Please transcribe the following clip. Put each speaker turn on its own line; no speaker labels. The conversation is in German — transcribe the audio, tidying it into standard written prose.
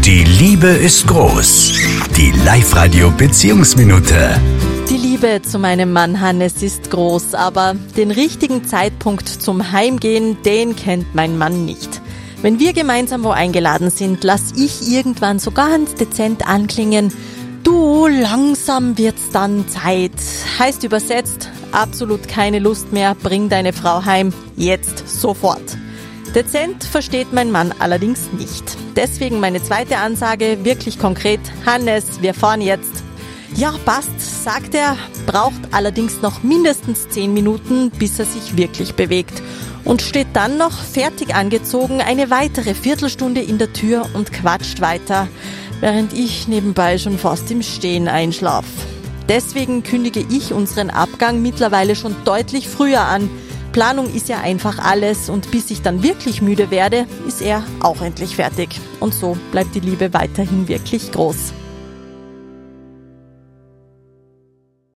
Die Liebe ist groß. Die Live-Radio-Beziehungsminute.
Die Liebe zu meinem Mann Hannes ist groß, aber den richtigen Zeitpunkt zum Heimgehen, den kennt mein Mann nicht. Wenn wir gemeinsam wo eingeladen sind, lass ich irgendwann so ganz dezent anklingen: Du, langsam wird's dann Zeit. Heißt übersetzt, absolut keine Lust mehr, bring deine Frau heim, jetzt, sofort. Dezent versteht mein Mann allerdings nicht. Deswegen meine zweite Ansage, wirklich konkret: Hannes, wir fahren jetzt. Ja, passt, sagt er, braucht allerdings noch mindestens 10 Minuten, bis er sich wirklich bewegt. Und steht dann noch fertig angezogen eine weitere Viertelstunde in der Tür und quatscht weiter, während ich nebenbei schon fast im Stehen einschlafe. Deswegen kündige ich unseren Abgang mittlerweile schon deutlich früher an. Planung ist ja einfach alles, und bis ich dann wirklich müde werde, ist er auch endlich fertig. Und so bleibt die Liebe weiterhin wirklich groß.